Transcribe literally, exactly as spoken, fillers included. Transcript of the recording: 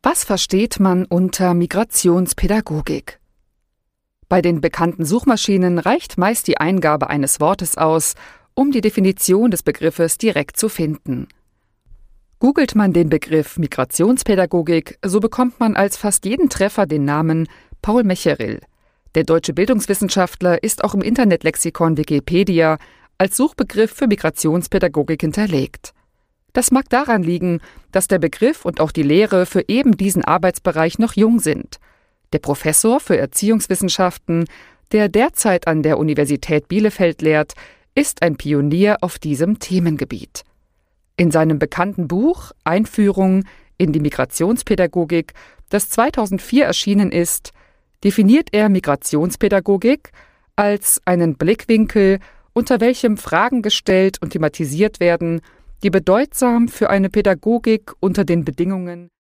Was versteht man unter Migrationspädagogik? Bei den bekannten Suchmaschinen reicht meist die Eingabe eines Wortes aus, um die Definition des Begriffes direkt zu finden. Googelt man den Begriff Migrationspädagogik, so bekommt man als fast jeden Treffer den Namen Paul Mecheril. Der deutsche Bildungswissenschaftler ist auch im Internetlexikon Wikipedia als Suchbegriff für Migrationspädagogik hinterlegt. Das mag daran liegen, dass der Begriff und auch die Lehre für eben diesen Arbeitsbereich noch jung sind. Der Professor für Erziehungswissenschaften, der derzeit an der Universität Bielefeld lehrt, ist ein Pionier auf diesem Themengebiet. In seinem bekannten Buch Einführung in die Migrationspädagogik, das zweitausendvier erschienen ist, definiert er Migrationspädagogik als einen Blickwinkel, unter welchem Fragen gestellt und thematisiert werden, die bedeutsam für eine Pädagogik unter den Bedingungen